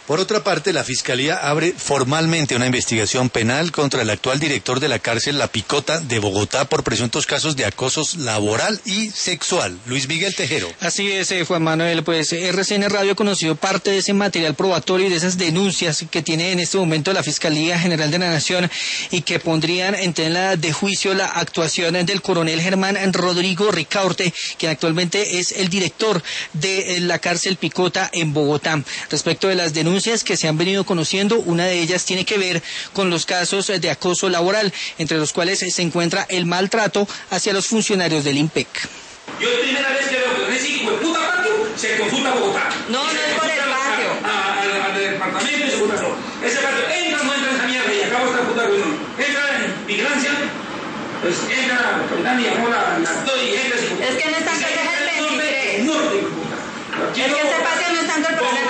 Por otra parte, la Fiscalía abre formalmente una investigación penal contra el actual director de la cárcel La Picota de Bogotá por presuntos casos de acoso laboral y sexual. Luis Miguel Tejero. Así es, Juan Manuel, pues RCN Radio ha conocido parte de ese material probatorio y de esas denuncias que tiene en este momento la Fiscalía General de la Nación y que pondrían en tela de juicio la actuación del coronel Germán Rodrigo Ricaurte, quien actualmente es el director de la cárcel Picota en Bogotá. Respecto de las denuncias que se han venido conociendo, una de ellas tiene que ver con los casos de acoso laboral, entre los cuales se encuentra el maltrato hacia los funcionarios del IMPEC. Yo es primera vez que veo que en ese hijo de puta patio se consulta Bogotá. No, no es por el patio. Al departamento y se consulta todo. Ese patio entra o no entra en esa mierda y acaba esta puta reunión. Entra en vigilancia, pues entra la capitán y llamó la y entra y es que no están que dejar el 23. Norte, puta. Es que ese patio no es tanto el problema.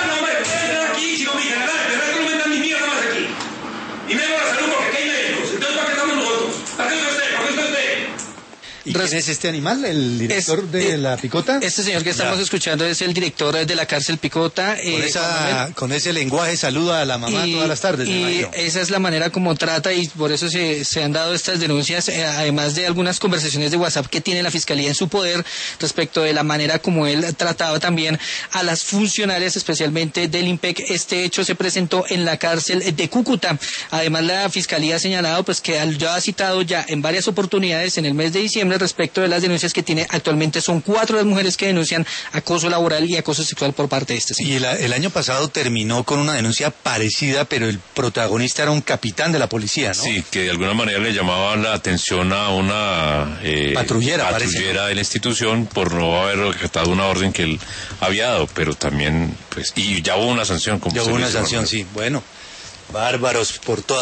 Aquí, si no me digan nada, de verdad que no me dan ni mierda más aquí. Y me hago la salud porque aquí hay médicos. Entonces, ¿para qué estamos nosotros? ¿Para qué está usted? ¿Para qué está usted? ¿Y quién es este animal, el director de La Picota? Este señor que estamos escuchando es el director de la cárcel Picota. Con ese lenguaje saluda a la mamá todas las tardes. Y esa es la manera como trata, y por eso se han dado estas denuncias, además de algunas conversaciones de WhatsApp que tiene la Fiscalía en su poder respecto de la manera como él trataba también a las funcionarias, especialmente del IMPEC. Este hecho se presentó en la cárcel de Cúcuta. Además, la Fiscalía ha señalado pues que ya ha citado ya en varias oportunidades en el mes de diciembre respecto de las denuncias que tiene actualmente. Son 4 las mujeres que denuncian acoso laboral y acoso sexual por parte de este señor. Y el año pasado terminó con una denuncia parecida, pero el protagonista era un capitán de la policía, ¿no? Sí, que de alguna manera le llamaban la atención a una patrullera de la institución por no haber acatado una orden que él había dado, pero también, pues, y ya hubo una sanción. Ya hubo una sanción, sí. Bueno, bárbaros por todas.